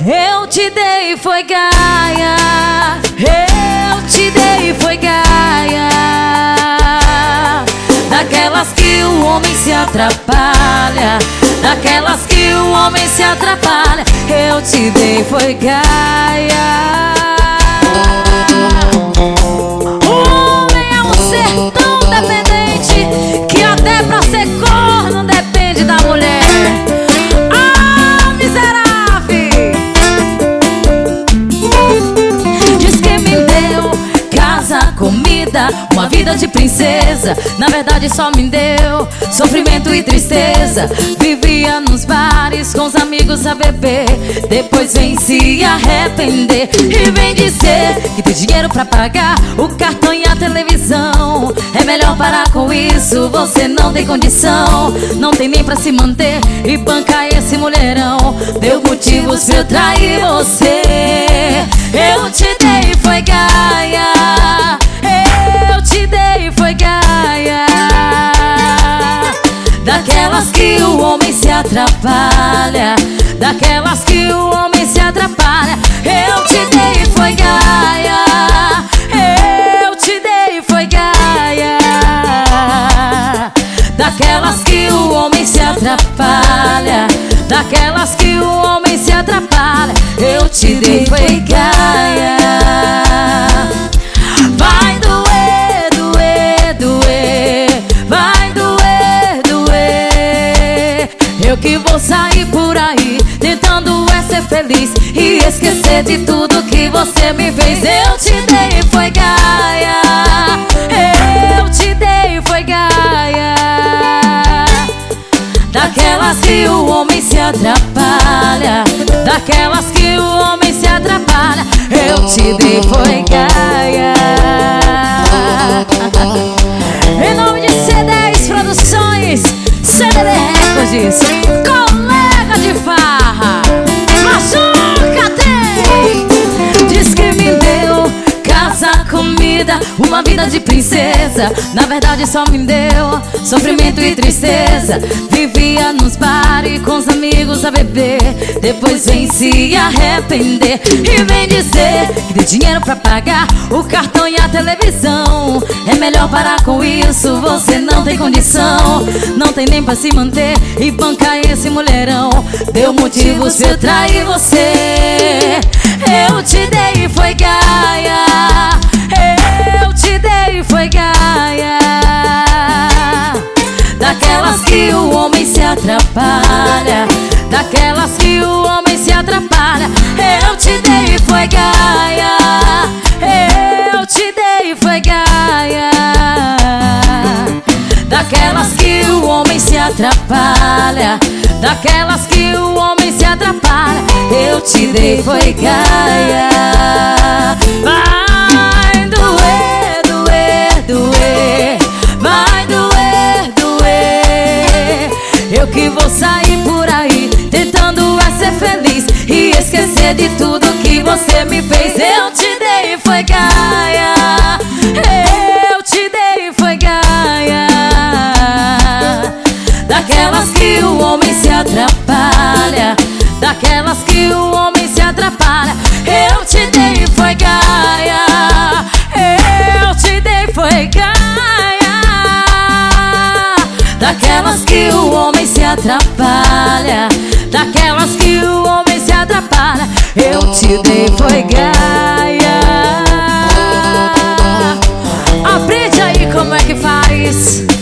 Eu te dei foi gaia, eu te dei foi gaia, daquelas que o homem se atrapalha, daquelas que o homem se atrapalha. Eu te dei foi gaia. O homem é um ser tão dependente que até pra ser corno depende da mulher. Ah, miserável! Diz que me deu casa, comida, uma vida de princesa. Na verdade só me deu sofrimento e tristeza. Vivia nos bares com os amigos a beber, depois vem se arrepender e vem dizer que tem dinheiro pra pagar o cartão e a televisão. É melhor parar com isso, você não tem condição, não tem nem pra se manter e bancar esse mulherão. Deu motivos pra eu trair você. Eu te dei foi gaia, eu te dei foi gaia, daquelas que o homem se atrapalha, daquelas que o homem se atrapalha. Eu te dei foi gaia, eu te dei foi gaia, daquelas que o homem se atrapalha, daquelas que o homem se atrapalha. Eu te dei foi gaia. Vai doer, doer, doer, vai doer, doer. Eu que vou sair por aí tentando ser feliz e esquecer de tudo que você me fez. Eu te dei foi gaia, eu te dei foi gaia, daquelas que o homem se atrapalha, daquelas que o homem se atrapalha. Eu te dei foi gaia. Em nome de C10 Produções, CDD Records, colega de farra, Machuca tem. Diz que me deu casa, comida, uma vida de princesa. Na verdade só me deu sofrimento e tristeza. Vivia nos bares com os amigos a beber, depois vem se arrepender e vem dizer que tem dinheiro pra pagar o cartão e a televisão. É melhor parar com isso, você não tem condição, não tem nem pra se manter e bancar esse mulherão. Deu motivos pra eu trair você. Eu te dei foi gaia, eu te dei foi gaia, daquelas que o homem se atrapalha, daquelas que o homem se atrapalha. Eu te dei foi gaia, eu te dei foi gaia, daquelas que o homem se atrapalha, daquelas que o homem se atrapalha. Eu te dei foi gaia. Vai doer, doer, doer, vai doer, doer. Eu que vou sair por aí tentando ser feliz e esquecer de tudo que você me fez. Eu te dei foi gaia, eu te dei foi gaia, daquelas que o homem se atrapalha, daquelas que o homem se atrapalha. Eu te dei foi gaia, eu te dei foi gaia, daquelas que o homem se atrapalha, daquelas que o homem se atrapalha. Eu te dei foi gaia. Aprende aí como é que faz.